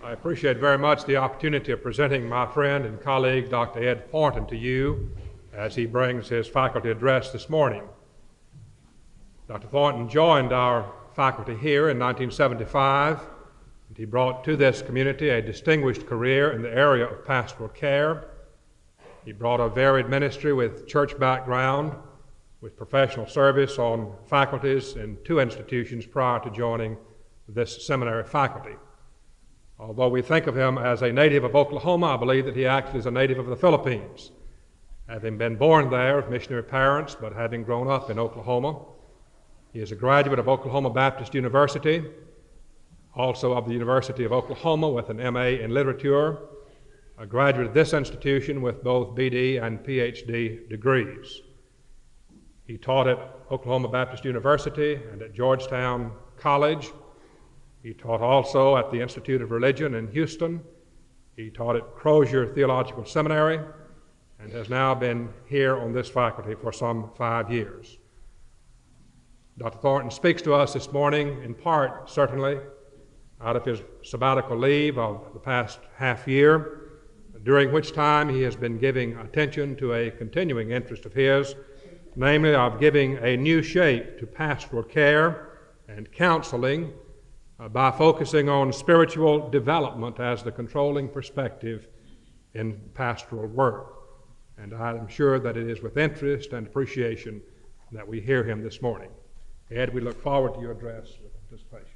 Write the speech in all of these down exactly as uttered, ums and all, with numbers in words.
I appreciate very much the opportunity of presenting my friend and colleague, Doctor Ed Thornton, to you as he brings his faculty address this morning. Doctor Thornton joined our faculty here in nineteen seventy-five, and he brought to this community a distinguished career in the area of pastoral care. He brought a varied ministry with church background, with professional service on faculties in two institutions prior to joining this seminary faculty. Although we think of him as a native of Oklahoma, I believe that he actually is a native of the Philippines, having been born there of missionary parents, but having grown up in Oklahoma. He is a graduate of Oklahoma Baptist University, also of the University of Oklahoma with an M A in literature, a graduate of this institution with both B D and P H D degrees. He taught at Oklahoma Baptist University and at Georgetown College. He taught also at the Institute of Religion in Houston. He taught at Crozier Theological Seminary and has now been here on this faculty for some five years. Doctor Thornton speaks to us this morning in part, certainly, out of his sabbatical leave of the past half year, during which time he has been giving attention to a continuing interest of his, namely of giving a new shape to pastoral care and counseling uh, by focusing on spiritual development as the controlling perspective in pastoral work. And I am sure that it is with interest and appreciation that we hear him this morning. Ed, we look forward to your address with anticipation.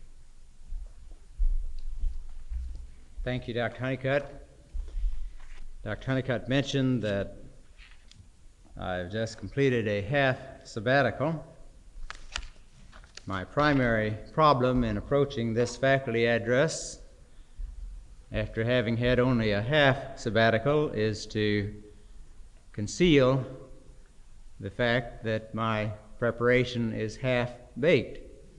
Thank you, Doctor Honeycutt. Doctor Honeycutt mentioned that I've just completed a half sabbatical. My primary problem in approaching this faculty address, after having had only a half sabbatical, is to conceal the fact that my preparation is half-baked.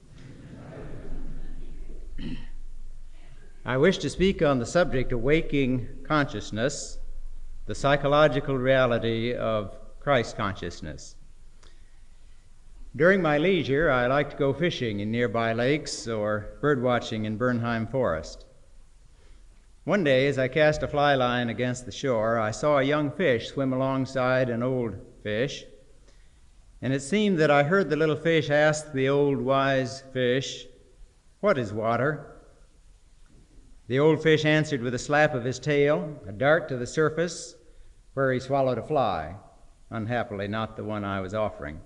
I wish to speak on the subject of waking consciousness, the psychological reality of Christ consciousness. During my leisure, I like to go fishing in nearby lakes or bird watching in Bernheim Forest. One day, as I cast a fly line against the shore, I saw a young fish swim alongside an old fish, and it seemed that I heard the little fish ask the old wise fish, "What is water?" The old fish answered with a slap of his tail, a dart to the surface, where he swallowed a fly, unhappily not the one I was offering.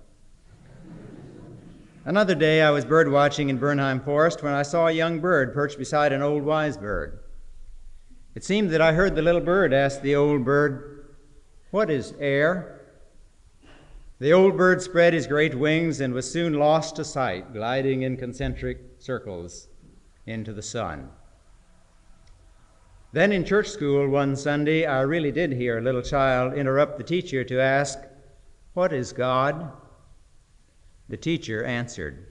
Another day I was bird watching in Bernheim Forest when I saw a young bird perched beside an old wise bird. It seemed that I heard the little bird ask the old bird, "What is air?" The old bird spread his great wings and was soon lost to sight, gliding in concentric circles into the sun. Then in church school one Sunday, I really did hear a little child interrupt the teacher to ask, "What is God?" The teacher answered.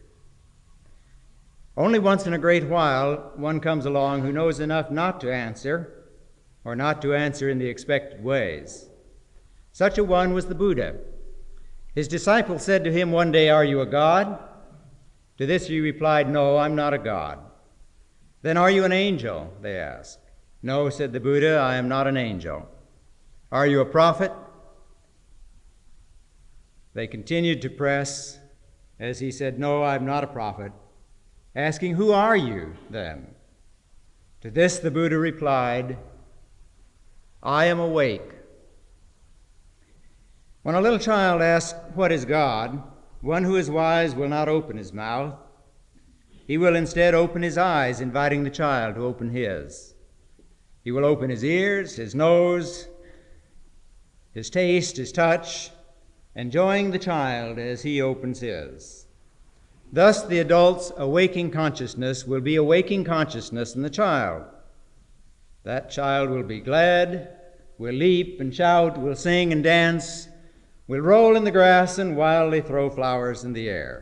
Only once in a great while, one comes along who knows enough not to answer, or not to answer in the expected ways. Such a one was the Buddha. His disciples said to him one day, "Are you a god?" To this he replied, "No, I'm not a god." "Then are you an angel?" they asked. "No," said the Buddha, "I am not an angel." "Are you a prophet?" They continued to press as he said, "No, I'm not a prophet," asking, "Who are you then?" To this the Buddha replied, "I am awake." When a little child asks, "What is God?" one who is wise will not open his mouth. He will instead open his eyes, inviting the child to open his. He will open his ears, his nose, his taste, his touch, enjoying the child as he opens his. Thus the adult's awaking consciousness will be awaking consciousness in the child. That child will be glad, will leap and shout, will sing and dance, will roll in the grass and wildly throw flowers in the air.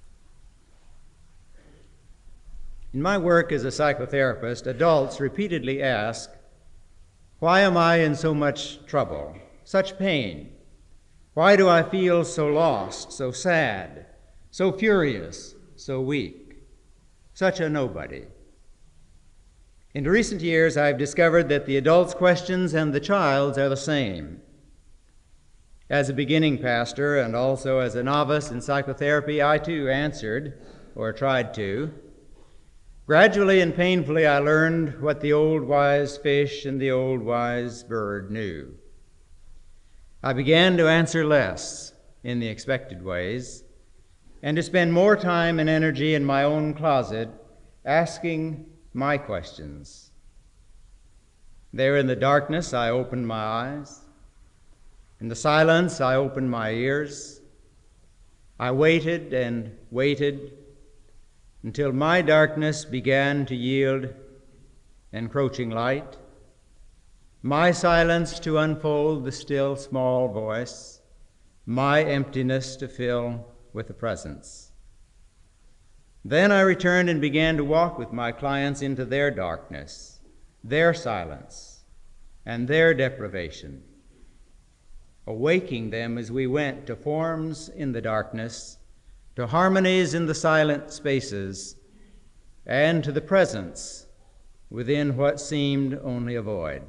In my work as a psychotherapist, adults repeatedly ask, "Why am I in so much trouble, such pain? Why do I feel so lost, so sad, so furious, so weak, such a nobody?" In recent years, I've discovered that the adult's questions and the child's are the same. As a beginning pastor and also as a novice in psychotherapy, I too answered, or tried to. Gradually and painfully, I learned what the old wise fish and the old wise bird knew. I began to answer less in the expected ways, and to spend more time and energy in my own closet asking my questions. There in the darkness, I opened my eyes. In the silence, I opened my ears. I waited and waited until my darkness began to yield encroaching light, my silence to unfold the still small voice, my emptiness to fill with the presence. Then I returned and began to walk with my clients into their darkness, their silence, and their deprivation, awaking them as we went to forms in the darkness, to harmonies in the silent spaces, and to the presence within what seemed only a void.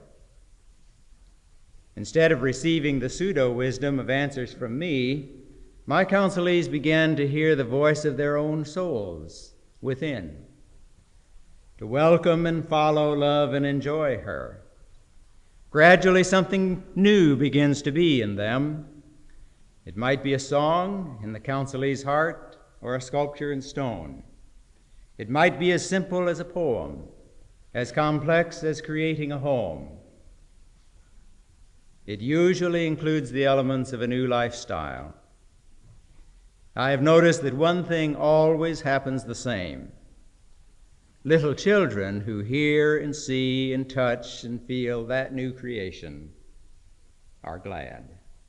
Instead of receiving the pseudo-wisdom of answers from me, my counselees began to hear the voice of their own souls within, to welcome and follow, love, and enjoy her. Gradually, something new begins to be in them. It might be a song in the counselee's heart or a sculpture in stone. It might be as simple as a poem, as complex as creating a home. It usually includes the elements of a new lifestyle. I have noticed that one thing always happens the same. Little children who hear and see and touch and feel that new creation are glad.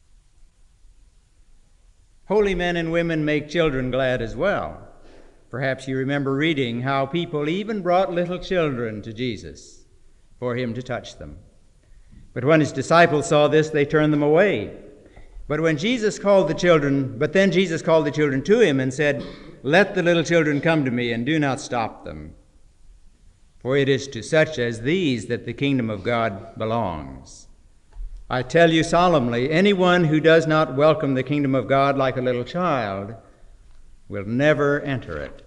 Holy men and women make children glad as well. Perhaps you remember reading how people even brought little children to Jesus for him to touch them. But when his disciples saw this, they turned them away. But when Jesus called the children, but then Jesus called the children to him and said, "Let the little children come to me, and do not stop them. For it is to such as these that the kingdom of God belongs. I tell you solemnly, anyone who does not welcome the kingdom of God like a little child will never enter it."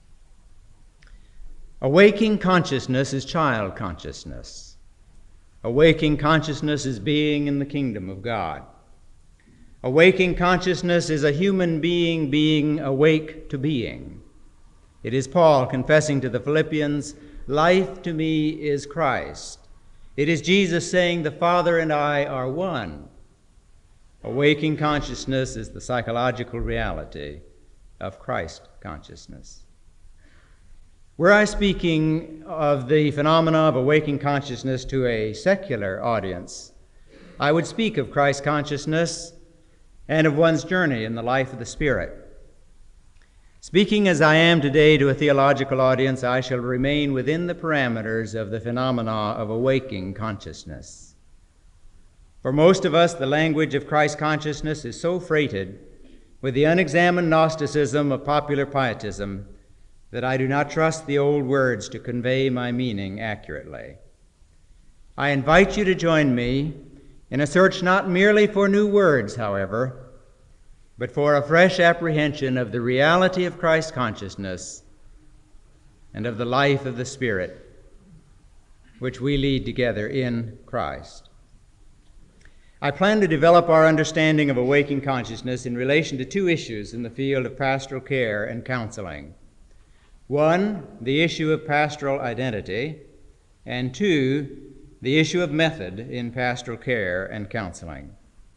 Awaking consciousness is child consciousness. Awaking consciousness is being in the kingdom of God. Awaking consciousness is a human being being awake to being. It is Paul confessing to the Philippians, "Life to me is Christ." It is Jesus saying, "The Father and I are one." Awaking consciousness is the psychological reality of Christ consciousness. Were I speaking of the phenomena of awaking consciousness to a secular audience, I would speak of Christ consciousness and of one's journey in the life of the Spirit. Speaking as I am today to a theological audience, I shall remain within the parameters of the phenomena of awaking consciousness. For most of us, the language of Christ consciousness is so freighted with the unexamined Gnosticism of popular pietism that I do not trust the old words to convey my meaning accurately. I invite you to join me in a search not merely for new words, however, but for a fresh apprehension of the reality of Christ consciousness and of the life of the Spirit, which we lead together in Christ. I plan to develop our understanding of awaking consciousness in relation to two issues in the field of pastoral care and counseling. One, the issue of pastoral identity, and two, the issue of method in pastoral care and counseling.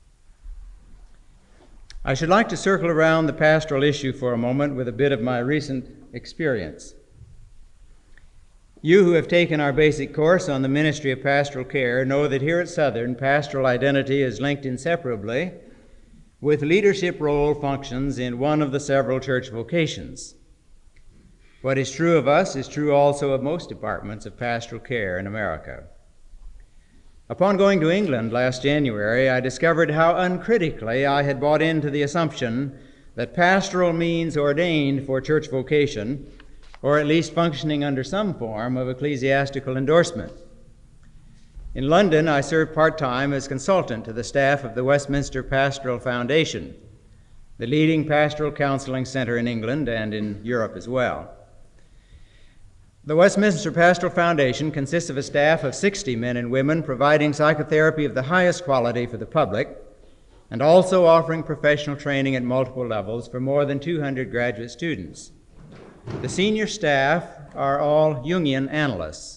I should like to circle around the pastoral issue for a moment with a bit of my recent experience. You who have taken our basic course on the ministry of pastoral care know that here at Southern, pastoral identity is linked inseparably with leadership role functions in one of the several church vocations. What is true of us is true also of most departments of pastoral care in America. Upon going to England last January, I discovered how uncritically I had bought into the assumption that pastoral means ordained for church vocation, or at least functioning under some form of ecclesiastical endorsement. In London, I served part-time as consultant to the staff of the Westminster Pastoral Foundation, the leading pastoral counseling center in England and in Europe as well. The Westminster Pastoral Foundation consists of a staff of sixty men and women providing psychotherapy of the highest quality for the public and also offering professional training at multiple levels for more than two hundred graduate students. The senior staff are all Jungian analysts.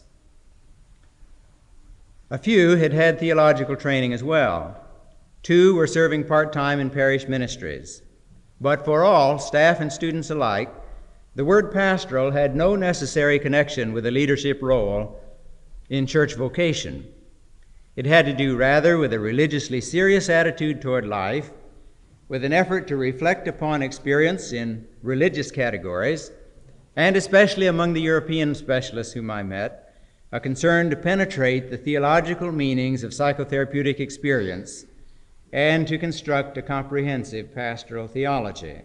A few had had theological training as well. Two were serving part-time in parish ministries. But for all, staff and students alike, the word pastoral had no necessary connection with a leadership role in church vocation. It had to do rather with a religiously serious attitude toward life, with an effort to reflect upon experience in religious categories, and especially among the European specialists whom I met, a concern to penetrate the theological meanings of psychotherapeutic experience and to construct a comprehensive pastoral theology.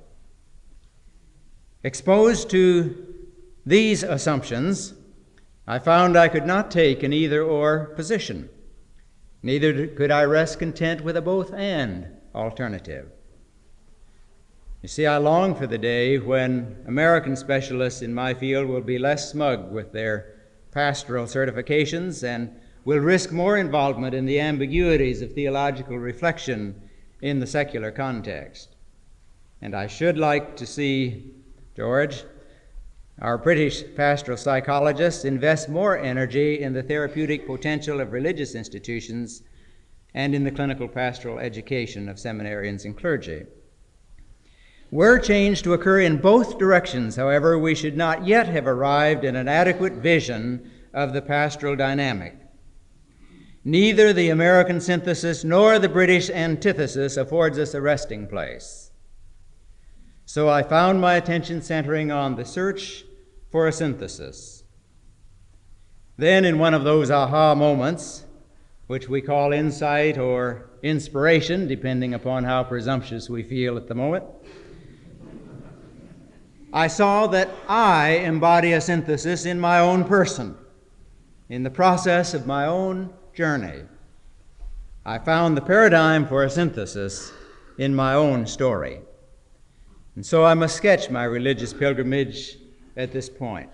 Exposed to these assumptions, I found I could not take an either-or position. Neither could I rest content with a both-and alternative. You see, I long for the day when American specialists in my field will be less smug with their pastoral certifications and will risk more involvement in the ambiguities of theological reflection in the secular context. And I should like to see George, our British pastoral psychologists, invest more energy in the therapeutic potential of religious institutions and in the clinical pastoral education of seminarians and clergy. Were change to occur in both directions, however, we should not yet have arrived at an adequate vision of the pastoral dynamic. Neither the American synthesis nor the British antithesis affords us a resting place. So I found my attention centering on the search for a synthesis. Then, in one of those aha moments, which we call insight or inspiration, depending upon how presumptuous we feel at the moment, I saw that I embody a synthesis in my own person, in the process of my own journey. I found the paradigm for a synthesis in my own story. And so I must sketch my religious pilgrimage at this point.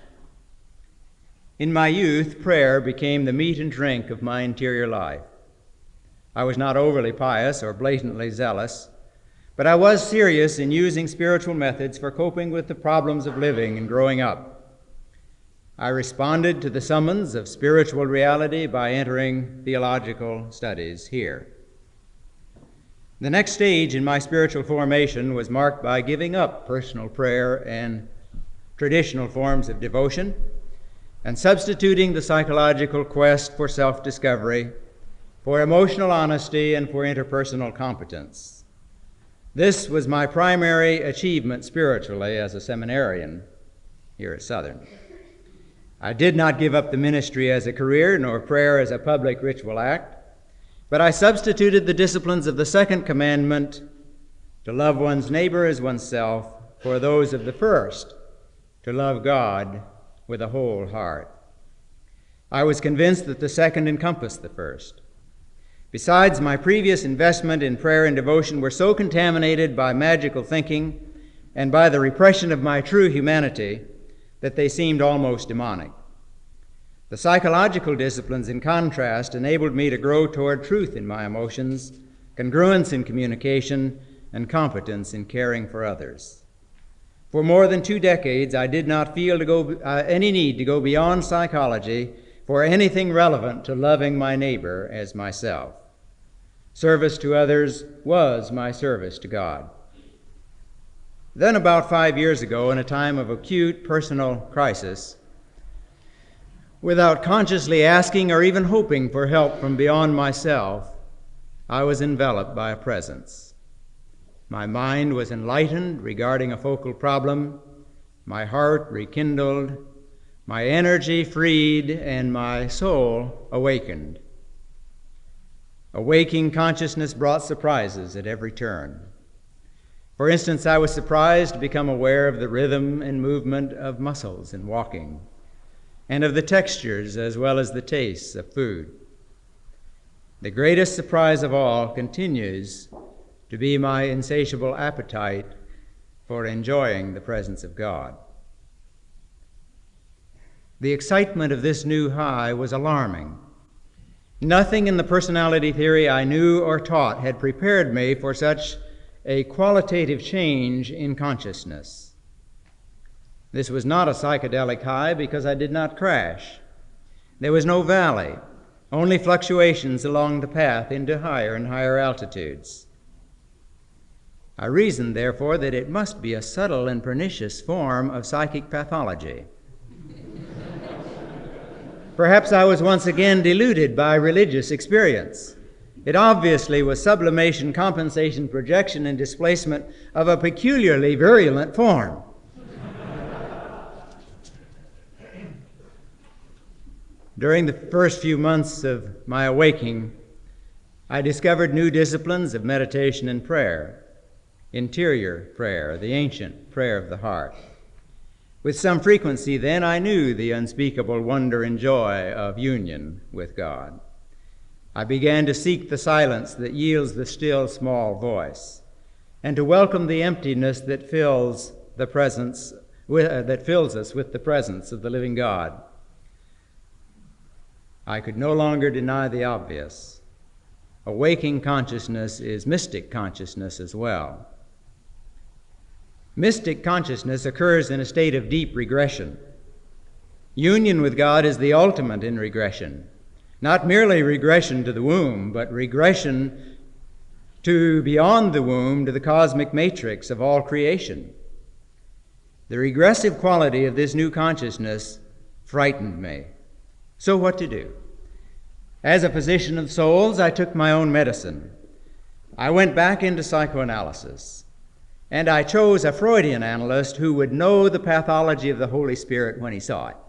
In my youth, prayer became the meat and drink of my interior life. I was not overly pious or blatantly zealous, but I was serious in using spiritual methods for coping with the problems of living and growing up. I responded to the summons of spiritual reality by entering theological studies here. The next stage in my spiritual formation was marked by giving up personal prayer and traditional forms of devotion and substituting the psychological quest for self-discovery, for emotional honesty, and for interpersonal competence. This was my primary achievement spiritually as a seminarian here at Southern. I did not give up the ministry as a career, nor prayer as a public ritual act, but I substituted the disciplines of the second commandment, to love one's neighbor as oneself, for those of the first, to love God with a whole heart. I was convinced that the second encompassed the first. Besides, my previous investment in prayer and devotion were so contaminated by magical thinking and by the repression of my true humanity that they seemed almost demonic. The psychological disciplines, in contrast, enabled me to grow toward truth in my emotions, congruence in communication, and competence in caring for others. For more than two decades, I did not feel to go, uh, any need to go beyond psychology for anything relevant to loving my neighbor as myself. Service to others was my service to God. Then, about five years ago, in a time of acute personal crisis, without consciously asking or even hoping for help from beyond myself, I was enveloped by a presence. My mind was enlightened regarding a focal problem, my heart rekindled, my energy freed, and my soul awakened. A waking consciousness brought surprises at every turn. For instance, I was surprised to become aware of the rhythm and movement of muscles in walking, and of the textures as well as the tastes of food. The greatest surprise of all continues to be my insatiable appetite for enjoying the presence of God. The excitement of this new high was alarming. Nothing in the personality theory I knew or taught had prepared me for such a qualitative change in consciousness. This was not a psychedelic high because I did not crash. There was no valley, only fluctuations along the path into higher and higher altitudes. I reasoned, therefore, that it must be a subtle and pernicious form of psychic pathology. Perhaps I was once again deluded by religious experience. It obviously was sublimation, compensation, projection, and displacement of a peculiarly virulent form. During the first few months of my awakening, I discovered new disciplines of meditation and prayer, interior prayer, the ancient prayer of the heart. With some frequency then, I knew the unspeakable wonder and joy of union with God. I began to seek the silence that yields the still small voice, and to welcome the emptiness that fills the presence with, uh, that fills us with the presence of the living God. I could no longer deny the obvious. A waking consciousness is mystic consciousness as well. Mystic consciousness occurs in a state of deep regression. Union with God is the ultimate in regression. Not merely regression to the womb, but regression to beyond the womb, to the cosmic matrix of all creation. The regressive quality of this new consciousness frightened me. So what to do? As a physician of souls, I took my own medicine. I went back into psychoanalysis. And I chose a Freudian analyst who would know the pathology of the Holy Spirit when he saw it.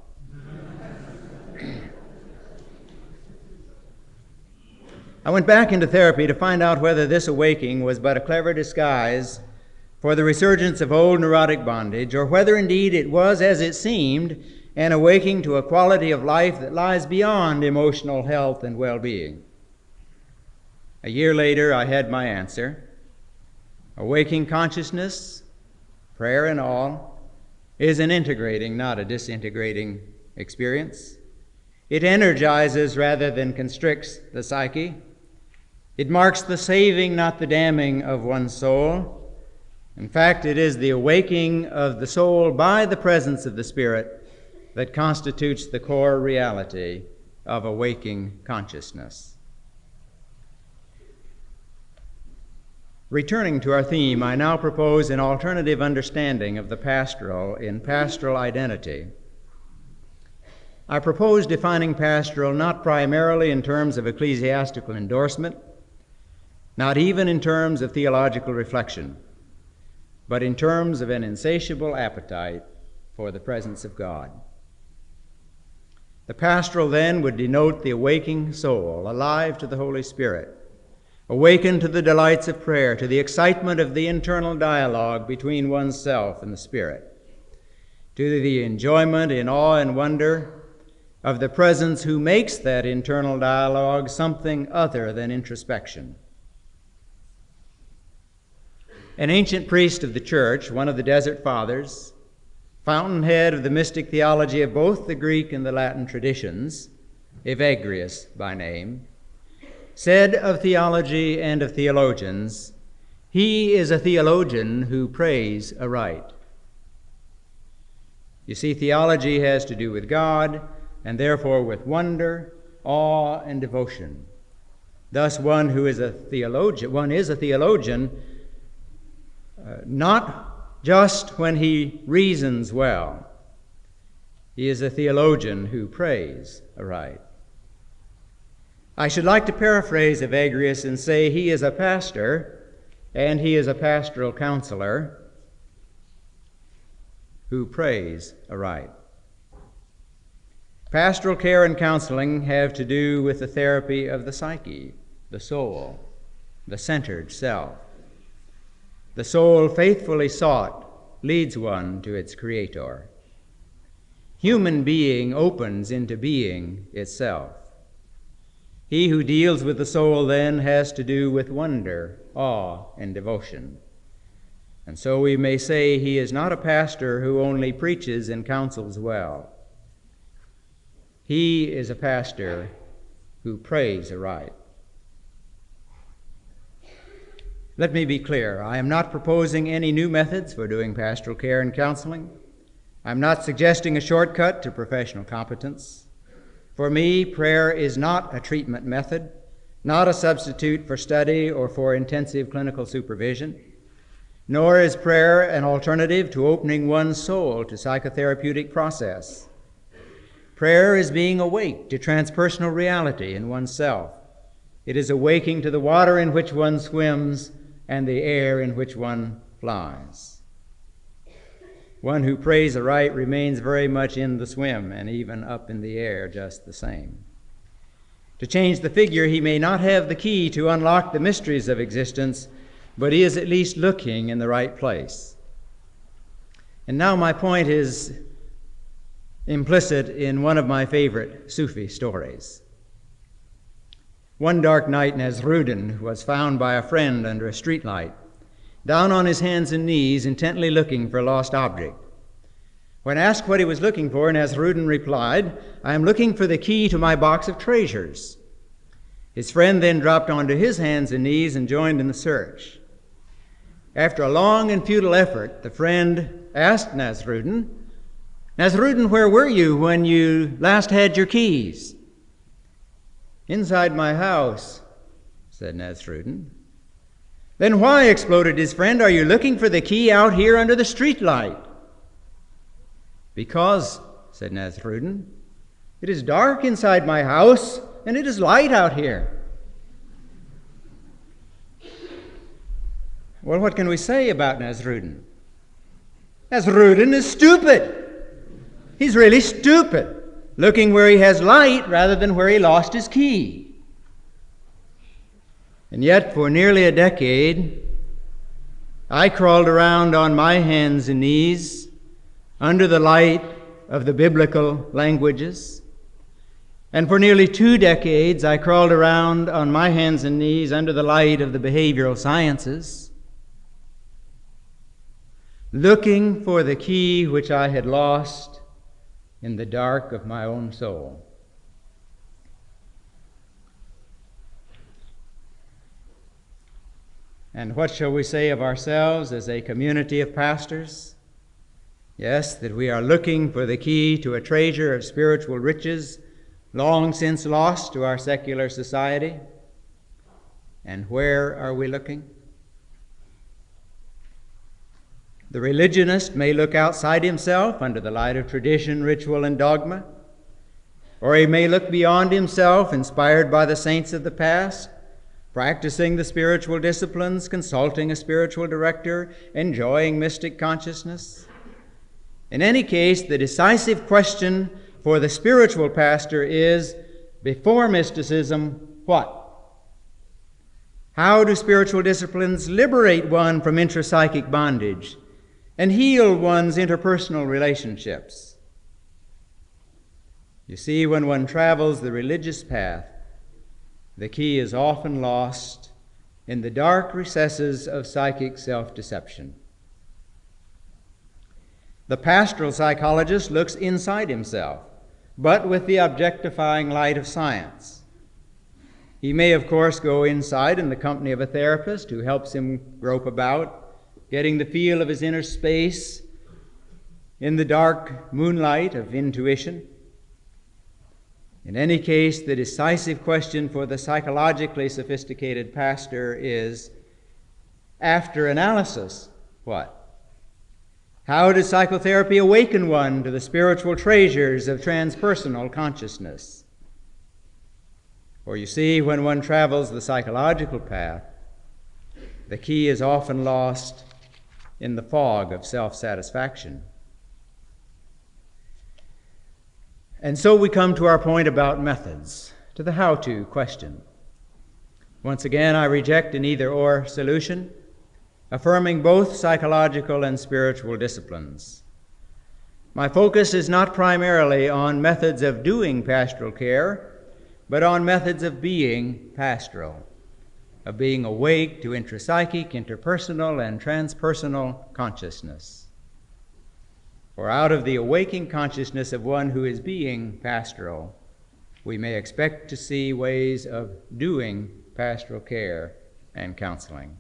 I went back into therapy to find out whether this awaking was but a clever disguise for the resurgence of old neurotic bondage, or whether indeed it was, as it seemed, an awaking to a quality of life that lies beyond emotional health and well-being. A year later, I had my answer. A waking consciousness, prayer and all, is an integrating, not a disintegrating experience. It energizes rather than constricts the psyche. It marks the saving, not the damning of one's soul. In fact, it is the awaking of the soul by the presence of the Spirit that constitutes the core reality of a waking consciousness. Returning to our theme, I now propose an alternative understanding of the pastoral in Pastoral Identity. I propose defining pastoral not primarily in terms of ecclesiastical endorsement, not even in terms of theological reflection, but in terms of an insatiable appetite for the presence of God. The pastoral then would denote the awaking soul, alive to the Holy Spirit, awakened to the delights of prayer, to the excitement of the internal dialogue between oneself and the Spirit, to the enjoyment in awe and wonder of the presence who makes that internal dialogue something other than introspection. An ancient priest of the church, one of the Desert Fathers, fountainhead of the mystic theology of both the Greek and the Latin traditions, Evagrius by name, said of theology and of theologians, "He is a theologian who prays aright." You see, theology has to do with God, and therefore with wonder, awe, and devotion. Thus, one who is a theologian, one is a theologian, uh, not just when he reasons well. He is a theologian who prays aright. I should like to paraphrase Evagrius and say he is a pastor, and he is a pastoral counselor who prays aright. Pastoral care and counseling have to do with the therapy of the psyche, the soul, the centered self. the soul faithfully sought leads one to its Creator. Human being opens into being itself. He who deals with the soul then has to do with wonder, awe, and devotion. And so we may say he is not a pastor who only preaches and counsels well. He is a pastor who prays aright. Let me be clear. I am not proposing any new methods for doing pastoral care and counseling. I'm not suggesting a shortcut to professional competence. For me, prayer is not a treatment method, not a substitute for study or for intensive clinical supervision, nor is prayer an alternative to opening one's soul to psychotherapeutic process. Prayer is being awake to transpersonal reality in oneself. It is awaking to the water in which one swims and the air in which one flies. One who prays aright remains very much in the swim and even up in the air just the same. To change the figure, he may not have the key to unlock the mysteries of existence, but he is at least looking in the right place. And now my point is implicit in one of my favorite Sufi stories. One dark night, Nasruddin was found by a friend under a streetlight, down on his hands and knees, intently looking for a lost object. When asked what he was looking for, Nasruddin replied, "I am looking for the key to my box of treasures." His friend then dropped onto his hands and knees and joined in the search. After a long and futile effort, the friend asked Nasruddin, "Nasruddin, where were you when you last had your keys?" "Inside my house," said Nasruddin. "Then why," exploded his friend, "are you looking for the key out here under the streetlight?" "Because," said Nasruddin, "it is dark inside my house and it is light out here." Well, what can we say about Nasruddin? Nasruddin is stupid. He's really stupid, looking where he has light rather than where he lost his key. And yet, for nearly a decade, I crawled around on my hands and knees under the light of the biblical languages. And for nearly two decades, I crawled around on my hands and knees under the light of the behavioral sciences, looking for the key which I had lost in the dark of my own soul. And what shall we say of ourselves as a community of pastors? Yes, that we are looking for the key to a treasure of spiritual riches long since lost to our secular society. And where are we looking? The religionist may look outside himself under the light of tradition, ritual, and dogma, or he may look beyond himself, inspired by the saints of the past, practicing the spiritual disciplines, consulting a spiritual director, enjoying mystic consciousness. In any case, the decisive question for the spiritual pastor is, before mysticism, what? How do spiritual disciplines liberate one from intrapsychic bondage and heal one's interpersonal relationships? You see, when one travels the religious path, the key is often lost in the dark recesses of psychic self-deception. The pastoral psychologist looks inside himself, but with the objectifying light of science. He may, of course, go inside in the company of a therapist who helps him grope about, getting the feel of his inner space in the dark moonlight of intuition. In any case, the decisive question for the psychologically sophisticated pastor is, after analysis, what? How does psychotherapy awaken one to the spiritual treasures of transpersonal consciousness? For you see, when one travels the psychological path, the key is often lost in the fog of self-satisfaction. And so we come to our point about methods, to the how-to question. Once again, I reject an either-or solution. affirming both psychological and spiritual disciplines. My focus is not primarily on methods of doing pastoral care, but on methods of being pastoral, of being awake to intrapsychic, interpersonal, and transpersonal consciousness. For out of the awaking consciousness of one who is being pastoral, we may expect to see ways of doing pastoral care and counseling.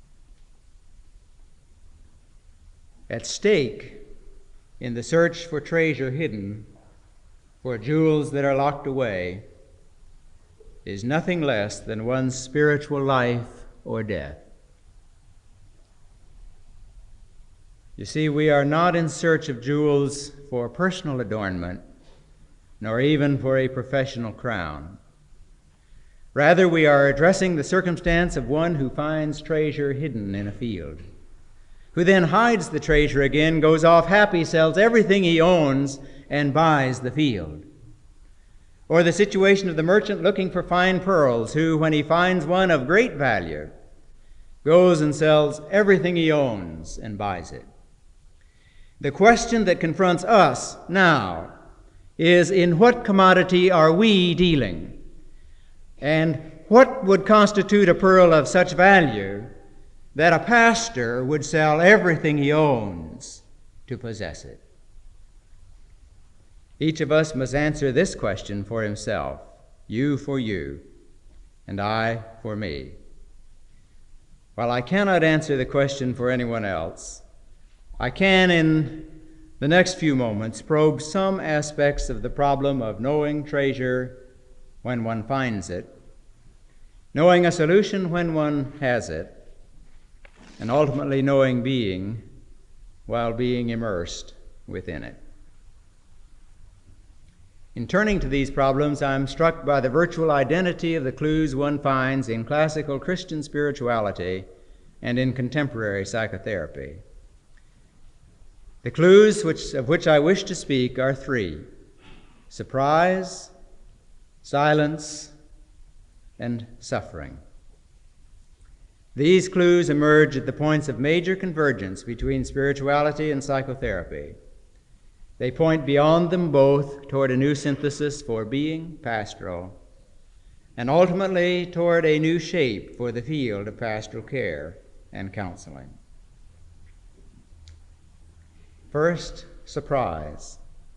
At stake in the search for treasure hidden, for jewels that are locked away, is nothing less than one's spiritual life or death. You see, we are not in search of jewels for personal adornment, nor even for a professional crown. Rather, we are addressing the circumstance of one who finds treasure hidden in a field, who then hides the treasure again, goes off happy, sells everything he owns, and buys the field. Or the situation of the merchant looking for fine pearls, who, when he finds one of great value, goes and sells everything he owns and buys it. The question that confronts us now is, in what commodity are we dealing? And what would constitute a pearl of such value that a pastor would sell everything he owns to possess it? Each of us must answer this question for himself, you for you, and I for me. While I cannot answer the question for anyone else, I can, in the next few moments, probe some aspects of the problem of knowing treasure when one finds it, knowing a solution when one has it, and ultimately knowing being while being immersed within it. In turning to these problems, I am struck by the virtual identity of the clues one finds in classical Christian spirituality and in contemporary psychotherapy. The clues which, of which I wish to speak are three: surprise, silence, and suffering. These clues emerge at the points of major convergence between spirituality and psychotherapy. They point beyond them both toward a new synthesis for being pastoral, and ultimately toward a new shape for the field of pastoral care and counseling. First, surprise.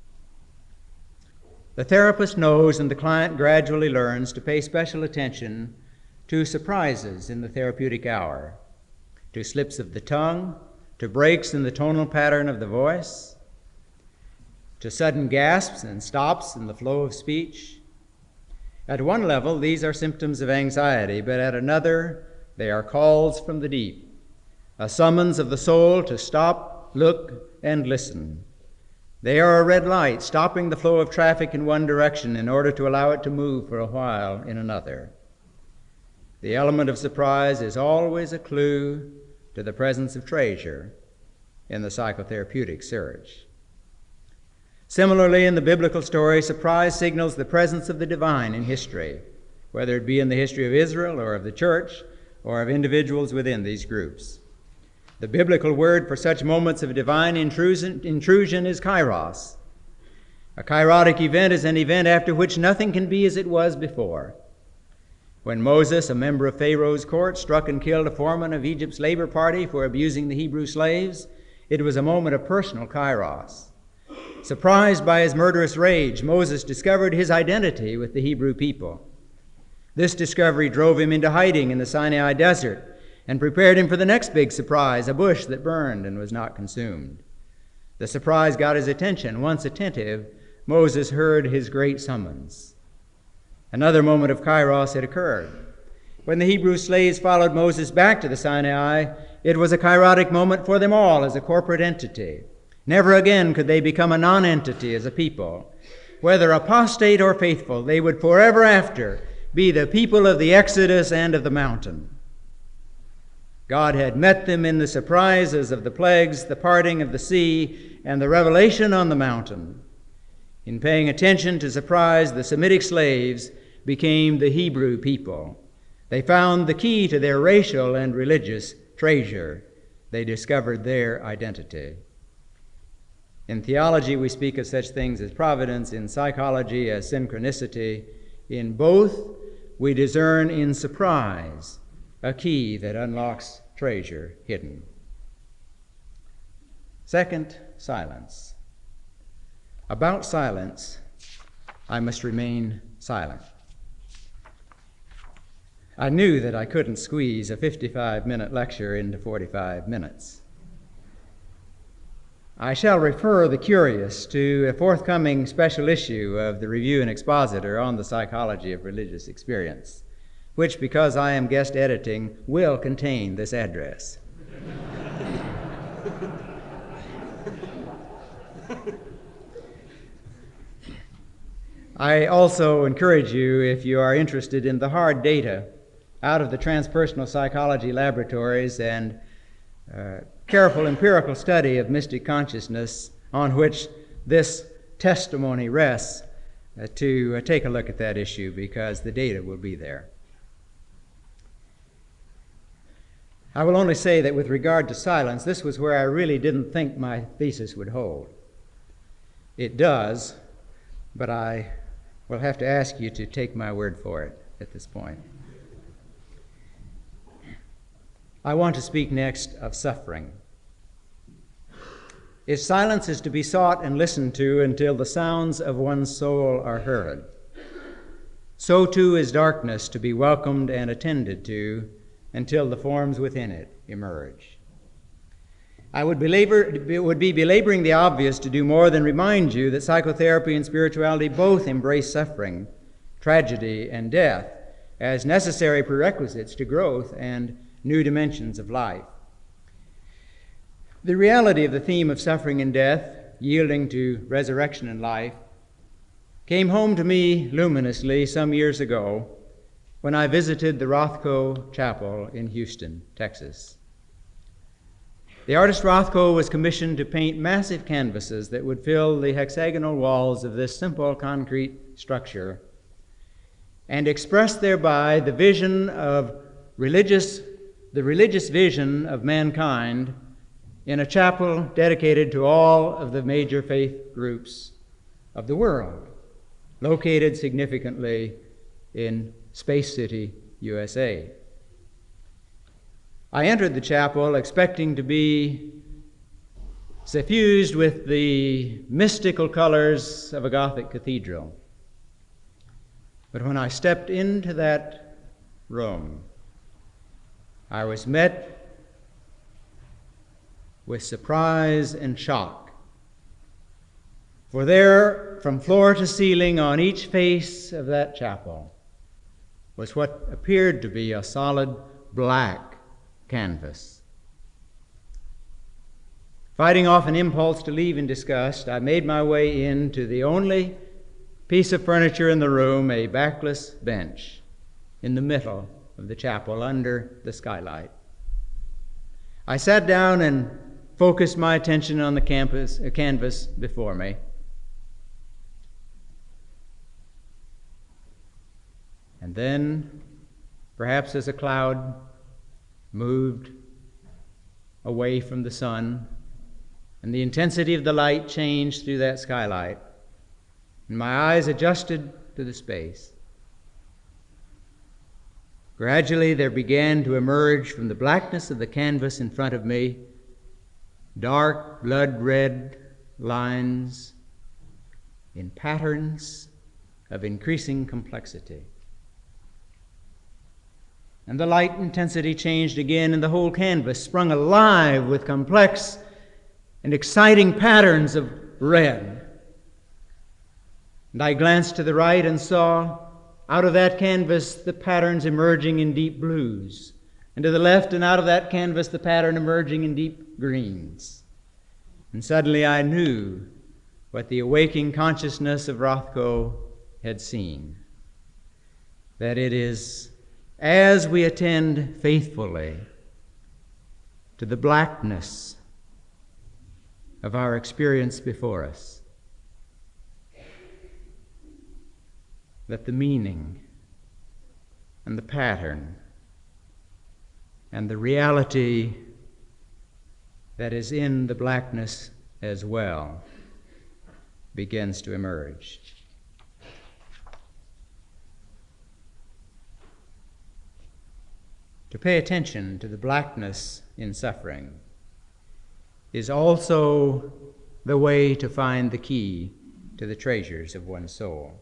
The therapist knows, and the client gradually learns, to pay special attention to surprises in the therapeutic hour, to slips of the tongue, to breaks in the tonal pattern of the voice, to sudden gasps and stops in the flow of speech. At one level, these are symptoms of anxiety, but at another, they are calls from the deep, a summons of the soul to stop, look, and listen. They are a red light, stopping the flow of traffic in one direction in order to allow it to move for a while in another. The element of surprise is always a clue to the presence of treasure in the psychotherapeutic search. Similarly, in the biblical story, surprise signals the presence of the divine in history, whether it be in the history of Israel or of the church or of individuals within these groups. The biblical word for such moments of divine intrusion, intrusion is kairos. A kairotic event is an event after which nothing can be as it was before. When Moses, a member of Pharaoh's court, struck and killed a foreman of Egypt's labor party for abusing the Hebrew slaves, it was a moment of personal kairos. Surprised by his murderous rage, Moses discovered his identity with the Hebrew people. This discovery drove him into hiding in the Sinai desert and prepared him for the next big surprise, a bush that burned and was not consumed. The surprise got his attention. Once attentive, Moses heard his great summons. Another moment of kairos had occurred. When the Hebrew slaves followed Moses back to the Sinai, it was a kairotic moment for them all as a corporate entity. Never again could they become a non-entity as a people. Whether apostate or faithful, they would forever after be the people of the Exodus and of the mountain. God had met them in the surprises of the plagues, the parting of the sea, and the revelation on the mountain. In paying attention to surprise, the Semitic slaves became the Hebrew people. They found the key to their racial and religious treasure they discovered their identity. In theology, we speak of such things as providence, in psychology as synchronicity. In both, we discern in surprise a key that unlocks treasure hidden. Second, silence. About silence, I must remain silent. I knew that I couldn't squeeze a fifty-five minute lecture into forty-five minutes. I shall refer the curious to a forthcoming special issue of the Review and Expositor on the psychology of religious experience, which, because I am guest editing, will contain this address. I also encourage you, if you are interested in the hard data out of the transpersonal psychology laboratories and uh, careful empirical study of mystic consciousness on which this testimony rests, uh, to uh, take a look at that issue, because the data will be there. I will only say that with regard to silence, this was where I really didn't think my thesis would hold. It does, but I will have to ask you to take my word for it at this point. I want to speak next of suffering. If silence is to be sought and listened to until the sounds of one's soul are heard, so too is darkness to be welcomed and attended to until the forms within it emerge. I would, belabor, would be belaboring the obvious to do more than remind you that psychotherapy and spirituality both embrace suffering, tragedy, and death as necessary prerequisites to growth and new dimensions of life. The reality of the theme of suffering and death, yielding to resurrection and life, came home to me luminously some years ago when I visited the Rothko Chapel in Houston, Texas. The artist Rothko was commissioned to paint massive canvases that would fill the hexagonal walls of this simple concrete structure and express thereby the vision of religious, the religious vision of mankind in a chapel dedicated to all of the major faith groups of the world, located significantly in Space City, U S A. I entered the chapel expecting to be suffused with the mystical colors of a Gothic cathedral. But when I stepped into that room, I was met with surprise and shock. For there, from floor to ceiling on each face of that chapel, was what appeared to be a solid black canvas. Fighting off an impulse to leave in disgust, I made my way into the only piece of furniture in the room, a backless bench in the middle of the chapel under the skylight. I sat down and focused my attention on the campus, uh, canvas before me. And then, perhaps as a cloud moved away from the sun, and the intensity of the light changed through that skylight, and my eyes adjusted to the space, gradually there began to emerge from the blackness of the canvas in front of me dark blood-red lines in patterns of increasing complexity. And the light intensity changed again, and the whole canvas sprung alive with complex and exciting patterns of red. And I glanced to the right and saw out of that canvas the patterns emerging in deep blues, and to the left and out of that canvas the pattern emerging in deep greens. And suddenly I knew what the awaking consciousness of Rothko had seen, that it is as we attend faithfully to the blackness of our experience before us, that the meaning and the pattern and the reality that is in the blackness as well begins to emerge. To pay attention to the blackness in suffering is also the way to find the key to the treasures of one's soul.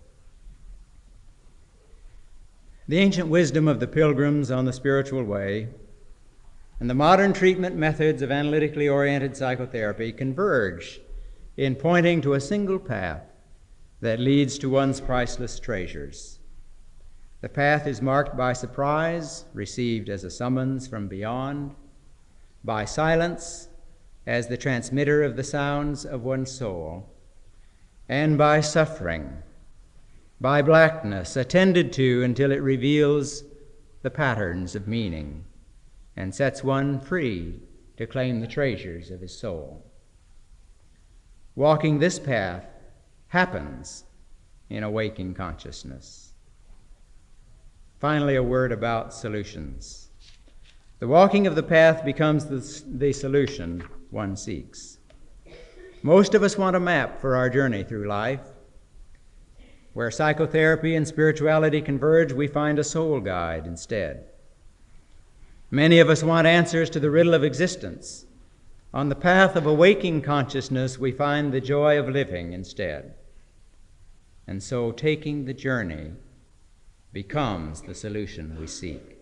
The ancient wisdom of the pilgrims on the spiritual way and the modern treatment methods of analytically oriented psychotherapy converge in pointing to a single path that leads to one's priceless treasures. The path is marked by surprise, received as a summons from beyond, by silence, as the transmitter of the sounds of one's soul, and by suffering, by blackness, attended to until it reveals the patterns of meaning and sets one free to claim the treasures of his soul. Walking this path happens in a waking consciousness. Finally, a word about solutions. The walking of the path becomes the, the solution one seeks. Most of us want a map for our journey through life. Where psychotherapy and spirituality converge, we find a soul guide instead. Many of us want answers to the riddle of existence. On the path of awaking consciousness, we find the joy of living instead. And so taking the journey becomes the solution we seek.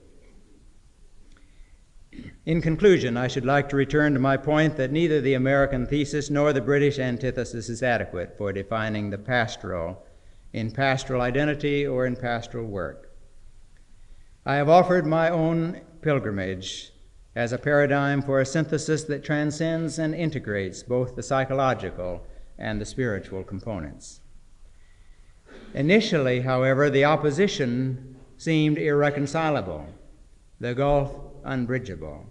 In conclusion, I should like to return to my point that neither the American thesis nor the British antithesis is adequate for defining the pastoral in pastoral identity or in pastoral work. I have offered my own pilgrimage as a paradigm for a synthesis that transcends and integrates both the psychological and the spiritual components. Initially, however, the opposition seemed irreconcilable, the gulf unbridgeable.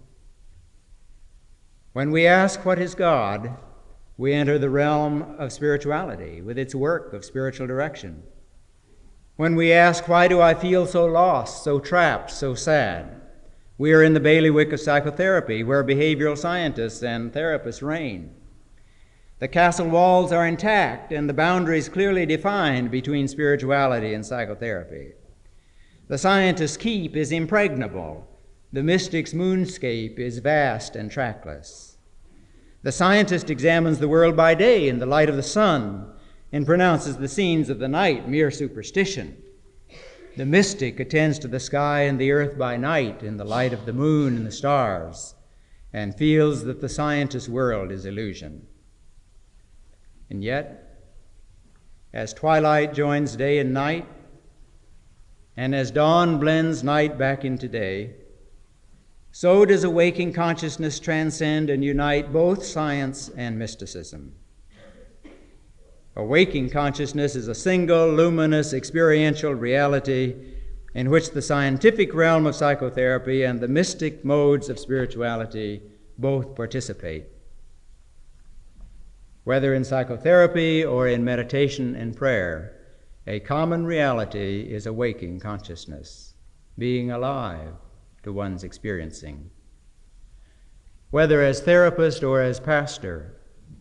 When we ask what is God, we enter the realm of spirituality with its work of spiritual direction. When we ask, why do I feel so lost, so trapped, so sad? We are in the bailiwick of psychotherapy, where behavioral scientists and therapists reign. The castle walls are intact and the boundaries clearly defined between spirituality and psychotherapy. The scientist's keep is impregnable. The mystic's moonscape is vast and trackless. The scientist examines the world by day in the light of the sun and pronounces the scenes of the night mere superstition. The mystic attends to the sky and the earth by night in the light of the moon and the stars and feels that the scientist's world is illusion. And yet, as twilight joins day and night, and as dawn blends night back into day, so does a waking consciousness transcend and unite both science and mysticism. A waking consciousness is a single, luminous, experiential reality in which the scientific realm of psychotherapy and the mystic modes of spirituality both participate. Whether in psychotherapy or in meditation and prayer, a common reality is a waking consciousness, being alive to one's experiencing. Whether as therapist or as pastor,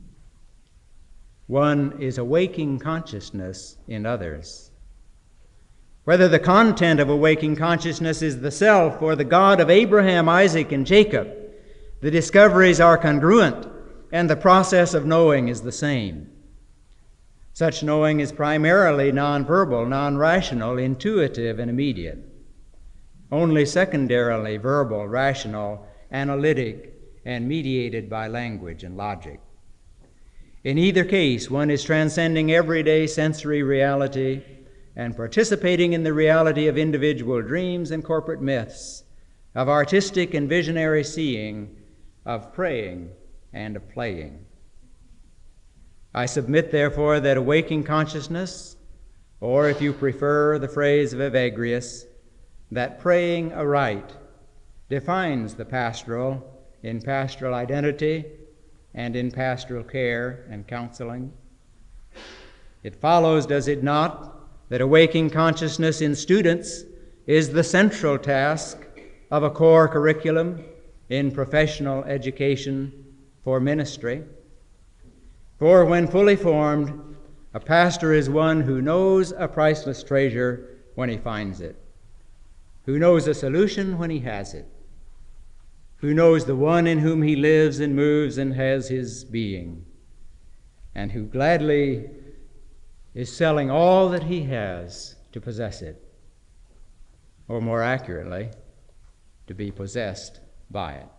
one is a waking consciousness in others. Whether the content of a waking consciousness is the self or the God of Abraham, Isaac, and Jacob, the discoveries are congruent and the process of knowing is the same. Such knowing is primarily nonverbal, non-rational, intuitive, and immediate. Only secondarily verbal, rational, analytic, and mediated by language and logic. In either case, one is transcending everyday sensory reality and participating in the reality of individual dreams and corporate myths, of artistic and visionary seeing, of praying and of playing. I submit, therefore, that awaking consciousness, or if you prefer the phrase of Evagrius, that praying aright defines the pastoral in pastoral identity and in pastoral care and counseling. It follows, does it not, that awaking consciousness in students is the central task of a core curriculum in professional education for ministry. For when fully formed, a pastor is one who knows a priceless treasure when he finds it, who knows a solution when he has it, who knows the one in whom he lives and moves and has his being, and who gladly is selling all that he has to possess it, or more accurately, to be possessed by it.